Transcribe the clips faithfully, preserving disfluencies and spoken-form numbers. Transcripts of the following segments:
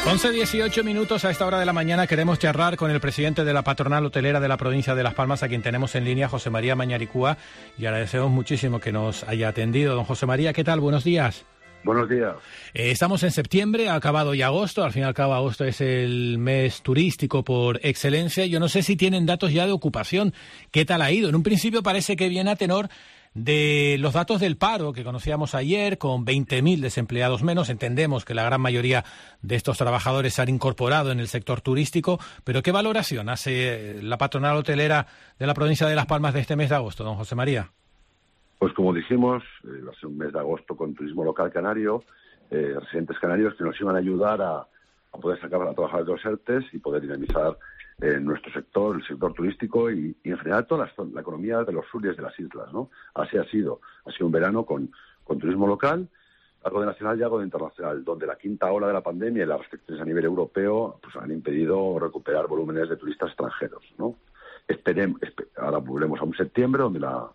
once dieciocho minutos a esta hora de la mañana. Queremos charlar con el presidente de la patronal hotelera de la provincia de Las Palmas, a quien tenemos en línea, José María Mañaricúa, y agradecemos muchísimo que nos haya atendido. Don José María, ¿qué tal? Buenos días. Buenos días. Eh, estamos en septiembre, ha acabado ya agosto. Al fin y al cabo, agosto es el mes turístico por excelencia. Yo no sé si tienen datos ya de ocupación. ¿Qué tal ha ido? En un principio parece que viene a tenor de los datos del paro que conocíamos ayer, con veinte mil desempleados menos. Entendemos que la gran mayoría de estos trabajadores se han incorporado en el sector turístico, pero ¿qué valoración hace la patronal hotelera de la provincia de Las Palmas de este mes de agosto, don José María? Pues como dijimos, eh, va a ser un mes de agosto con turismo local canario, eh, residentes canarios que nos iban a ayudar a, a poder sacar a trabajadores de los ERTES y poder dinamizar eh, nuestro sector, el sector turístico y, y en general toda la, la economía de los suries de las islas, ¿no? Así ha sido. Ha sido un verano con, con turismo local, algo de nacional y algo de internacional, donde la quinta ola de la pandemia y las restricciones a nivel europeo pues han impedido recuperar volúmenes de turistas extranjeros, ¿no? Esperemos, esper, ahora volvemos a un septiembre donde la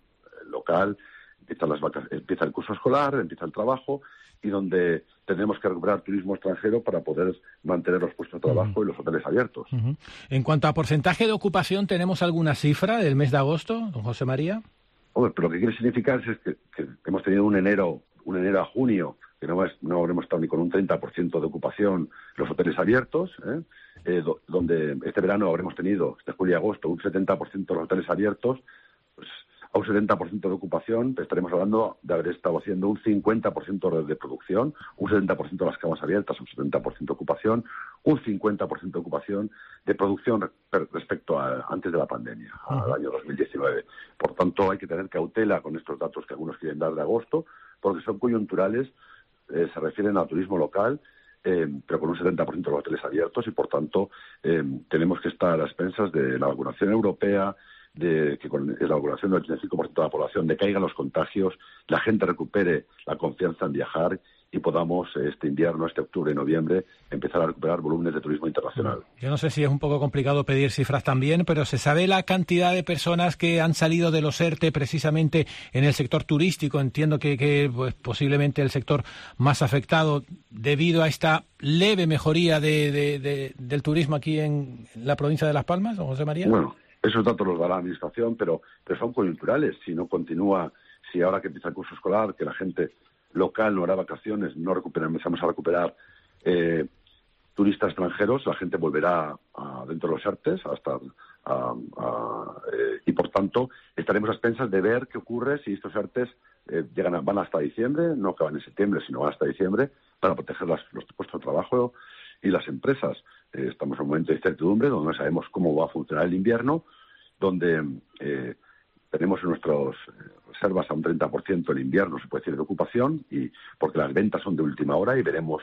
el local empiezan las vacas, empieza el curso escolar, empieza el trabajo y donde tendremos que recuperar turismo extranjero para poder mantener los puestos de trabajo uh-huh. y los hoteles abiertos. Uh-huh. En cuanto a porcentaje de ocupación, ¿tenemos alguna cifra del mes de agosto, don José María? Hombre, pero lo que quiere significar es que, que hemos tenido un enero, un enero a junio, que no, es, no habremos estado ni con un treinta por ciento de ocupación los hoteles abiertos, ¿eh? Eh, do, donde este verano habremos tenido, este julio y agosto, un setenta por ciento de los hoteles abiertos, pues a un setenta por ciento de ocupación, estaremos hablando de haber estado haciendo un cincuenta por ciento de, de producción, un setenta por ciento de las camas abiertas, un setenta por ciento de ocupación, un cincuenta por ciento de ocupación de producción respecto a antes de la pandemia, uh-huh. al año dos mil diecinueve. Por tanto, hay que tener cautela con estos datos que algunos quieren dar de agosto, porque son coyunturales, eh, se refieren al turismo local, eh, pero con un setenta por ciento de los hoteles abiertos y, por tanto, eh, tenemos que estar a las expensas de la vacunación europea, de que con la vacunación del ochenta y cinco por ciento de la población decaigan los contagios, la gente recupere la confianza en viajar y podamos este invierno, este octubre y noviembre, empezar a recuperar volúmenes de turismo internacional. Yo no sé si es un poco complicado pedir cifras también, pero ¿se sabe la cantidad de personas que han salido de los ERTE precisamente en el sector turístico? Entiendo que, que pues, posiblemente el sector más afectado debido a esta leve mejoría de, de, de, del turismo aquí en la provincia de Las Palmas, don José María. Bueno, esos datos los dará la Administración, pero, pero son coyunturales. Si no continúa, si ahora que empieza el curso escolar, que la gente local no hará vacaciones, no recupera, empezamos a recuperar eh, turistas extranjeros, la gente volverá a, dentro de los ERTES hasta, a, a, eh, y, por tanto, estaremos a expensas de ver qué ocurre si estos ERTES eh, llegan a, van hasta diciembre, no acaban en septiembre, sino van hasta diciembre, para proteger las, los puestos de trabajo y las empresas. Eh, estamos en un momento de incertidumbre donde no sabemos cómo va a funcionar el invierno, donde eh, tenemos en nuestras reservas a un treinta por ciento el invierno, se puede decir, de ocupación, y porque las ventas son de última hora y veremos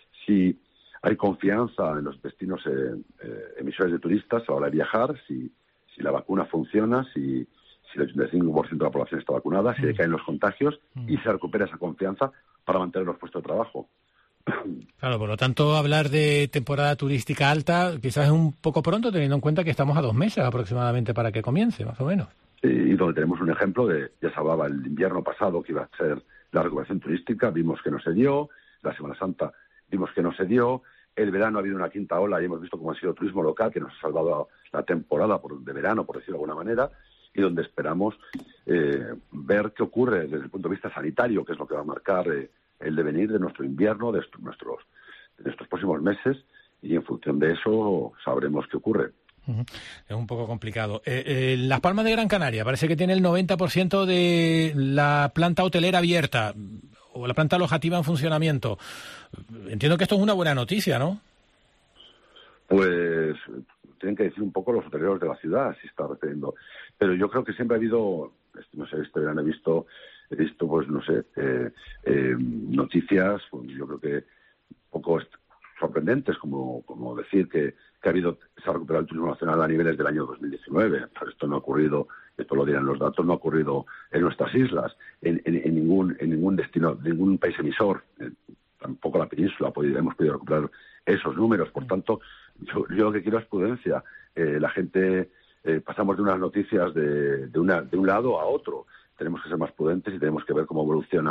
si hay confianza en los destinos eh, eh, emisores de turistas a la hora de viajar, si, si la vacuna funciona, si, si el ochenta y cinco por ciento de la población está vacunada, si decaen los contagios y se recupera esa confianza para mantener los puestos de trabajo. Claro, por lo tanto, hablar de temporada turística alta quizás es un poco pronto, teniendo en cuenta que estamos a dos meses aproximadamente para que comience, más o menos. Sí, y donde tenemos un ejemplo de, ya se hablaba el invierno pasado que iba a ser la recuperación turística, vimos que no se dio, la Semana Santa vimos que no se dio, el verano ha habido una quinta ola y hemos visto cómo ha sido el turismo local, que nos ha salvado la temporada por, de verano, por decirlo de alguna manera, y donde esperamos eh, ver qué ocurre desde el punto de vista sanitario, que es lo que va a marcar eh, el devenir de nuestro invierno, de nuestros, de nuestros próximos meses, y en función de eso sabremos qué ocurre. Uh-huh. Es un poco complicado. Eh, eh, Las Palmas de Gran Canaria parece que tiene el noventa por ciento de la planta hotelera abierta o la planta alojativa en funcionamiento. Entiendo que esto es una buena noticia, ¿no? Pues tienen que decir un poco los hoteleros de la ciudad, si está refiriendo. Pero yo creo que siempre ha habido, no sé, este verano he visto He visto, pues, no sé, eh, eh, noticias, pues, yo creo que un poco sorprendentes, como, como decir que, que ha habido, se ha recuperado el turismo nacional a niveles del año dos mil diecinueve. Pero esto no ha ocurrido, esto lo dirán los datos, no ha ocurrido en nuestras islas, en, en, en ningún en ningún destino, ningún país emisor, eh, tampoco la península podido, hemos podido recuperar esos números. Por tanto, yo, yo lo que quiero es prudencia. Eh, la gente, eh, pasamos de unas noticias de, de, una, de un lado a otro. Tenemos que ser más prudentes y tenemos que ver cómo evoluciona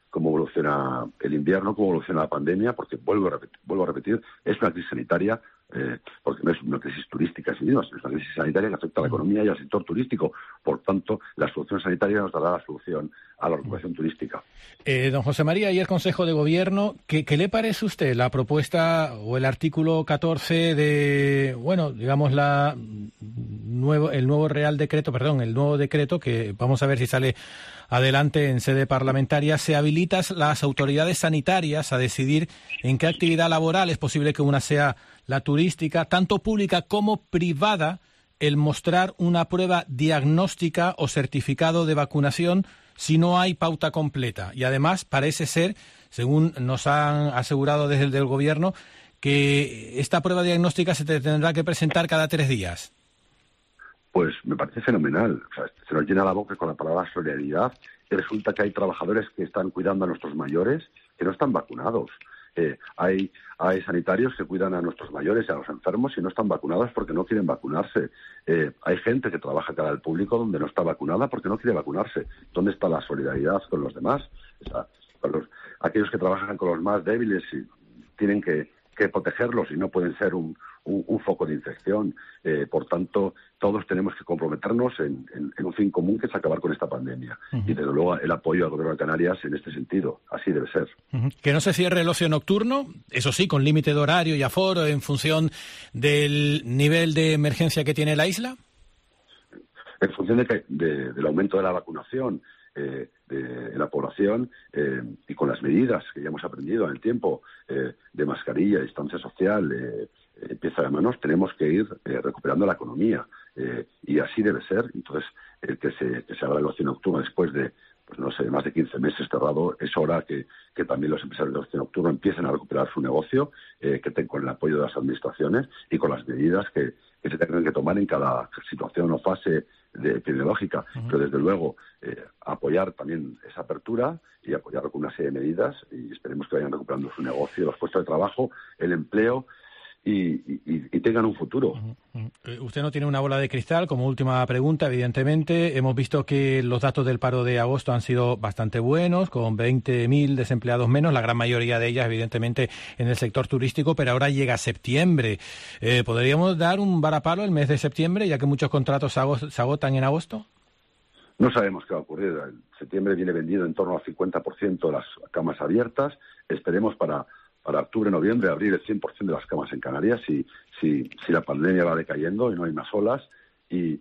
cómo evoluciona el invierno, cómo evoluciona la pandemia, porque vuelvo a repetir, vuelvo a repetir es una crisis sanitaria, eh, porque no es una crisis turística, es una crisis sanitaria que afecta a la economía y al sector turístico. Por tanto, la solución sanitaria nos dará la solución a la recuperación turística. Eh, don José María, y el Consejo de Gobierno, ¿qué, ¿qué le parece a usted la propuesta o el artículo catorce de, bueno, digamos, la nuevo, el nuevo Real Decreto, perdón, el nuevo decreto, que vamos a ver si sale adelante en sede parlamentaria? Se habilita las autoridades sanitarias a decidir en qué actividad laboral es posible que una sea la turística, tanto pública como privada, el mostrar una prueba diagnóstica o certificado de vacunación si no hay pauta completa. Y además parece ser, según nos han asegurado desde el del Gobierno, que esta prueba diagnóstica se te tendrá que presentar cada tres días. Pues me parece fenomenal. O sea, se nos llena la boca con la palabra solidaridad y resulta que hay trabajadores que están cuidando a nuestros mayores que no están vacunados. Eh, hay, hay sanitarios que cuidan a nuestros mayores y a los enfermos y no están vacunados porque no quieren vacunarse. Eh, hay gente que trabaja cara al público donde no está vacunada porque no quiere vacunarse. ¿Dónde está la solidaridad con los demás? O sea, con los, aquellos que trabajan con los más débiles y tienen que, que protegerlos y no pueden ser un, un, un foco de infección. Eh, por tanto, todos tenemos que comprometernos en, en, en un fin común, que es acabar con esta pandemia. Uh-huh. Y desde luego el apoyo al Gobierno de Canarias en este sentido. Así debe ser. Uh-huh. Que no se cierre el ocio nocturno, eso sí, con límite de horario y aforo en función del nivel de emergencia que tiene la isla. En función de que, de, del aumento de la vacunación eh, de, de la población eh, y con las medidas que ya hemos aprendido en el tiempo eh, de mascarilla, distancia social, eh, eh, pieza de manos, tenemos que ir eh, recuperando la economía eh, y así debe ser. Entonces, el que se, que se haga el ocio nocturno después de, pues no sé, más de quince meses cerrado, es hora que, que también los empresarios de ocio nocturno empiecen a recuperar su negocio, eh, que tengan con el apoyo de las administraciones y con las medidas que, que se tengan que tomar en cada situación o fase de epidemiológica. Uh-huh. Pero desde luego eh, apoyar también esa apertura y apoyar con una serie de medidas y esperemos que vayan recuperando su negocio, los puestos de trabajo, el empleo y, y, y tengan un futuro. Uh-huh. Uh-huh. Usted no tiene una bola de cristal. Como última pregunta, evidentemente, hemos visto que los datos del paro de agosto han sido bastante buenos, con veinte mil desempleados menos, la gran mayoría de ellas, evidentemente, en el sector turístico, pero ahora llega septiembre. Eh, ¿Podríamos dar un varapalo el mes de septiembre, ya que muchos contratos se, agos- se agotan en agosto? No sabemos qué va a ocurrir. En septiembre viene vendido en torno al cincuenta por ciento de las camas abiertas. Esperemos para... para octubre, noviembre, abrir el cien por ciento de las camas en Canarias si, si, si la pandemia va decayendo y no hay más olas. Y,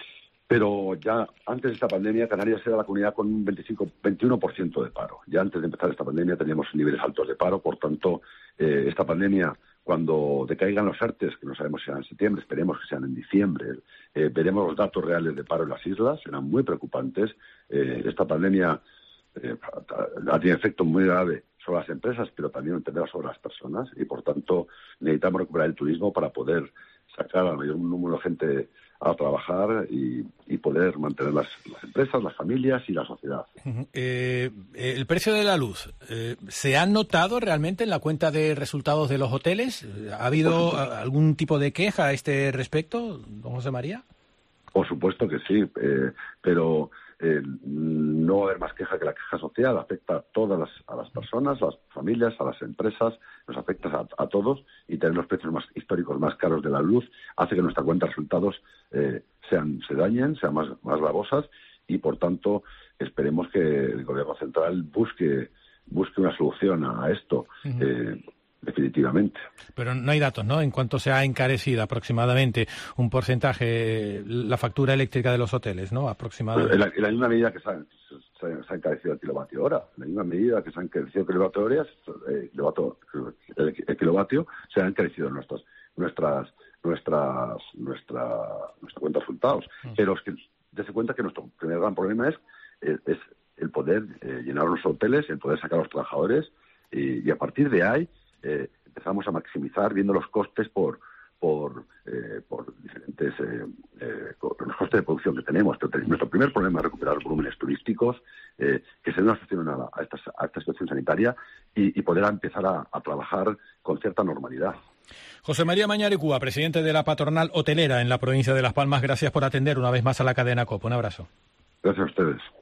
pero ya antes de esta pandemia, Canarias era la comunidad con un veinticinco, veintiuno por ciento de paro. Ya antes de empezar esta pandemia teníamos niveles altos de paro. Por tanto, eh, esta pandemia, cuando decaigan los ERTES, que no sabemos si serán en septiembre, esperemos que sean en diciembre, eh, veremos los datos reales de paro en las islas, serán muy preocupantes. Eh, esta pandemia eh, ha tenido efecto muy grave sobre las empresas, pero también entender sobre las personas y, por tanto, necesitamos recuperar el turismo para poder sacar al mayor número de gente a trabajar y, y poder mantener las, las empresas, las familias y la sociedad. Uh-huh. Eh, el precio de la luz, eh, ¿se ha notado realmente en la cuenta de resultados de los hoteles? ¿Ha habido algún tipo de queja a este respecto, don José María? Por supuesto que sí, eh, pero eh, no va a haber más queja que la queja social. Afecta a todas las, a las personas, a las familias, a las empresas, nos afecta a, a todos, y tener los precios más históricos más caros de la luz hace que nuestra cuenta de resultados eh, sean se dañen, sean más, más gravosas, y por tanto esperemos que el Gobierno central busque busque una solución a esto. Uh-huh. eh, definitivamente. Pero no hay datos, ¿no? En cuanto se ha encarecido aproximadamente un porcentaje la factura eléctrica de los hoteles, ¿no? Aproximadamente. En la, en la misma medida que se ha, se, se ha encarecido el kilovatio hora, en la misma medida que se ha encarecido el kilovatio hora, eh, kilovatio, el, el kilovatio, se han encarecido nuestras nuestras nuestras nuestra nuestra cuenta de resultados. Mm. Pero es que dése cuenta que nuestro primer gran problema es, es, es el poder eh, llenar los hoteles, el poder sacar a los trabajadores, y, y a partir de ahí Eh, empezamos a maximizar viendo los costes por por eh, por diferentes eh, eh, los costes de producción que tenemos. Pero nuestro primer problema es recuperar los volúmenes turísticos, eh, que se den una solución a, a, esta, a esta situación sanitaria y, y poder empezar a, a trabajar con cierta normalidad. José María Mañarecúa, presidente de la patronal hotelera en la provincia de Las Palmas, gracias por atender una vez más a la cadena COPE. Un abrazo. Gracias a ustedes.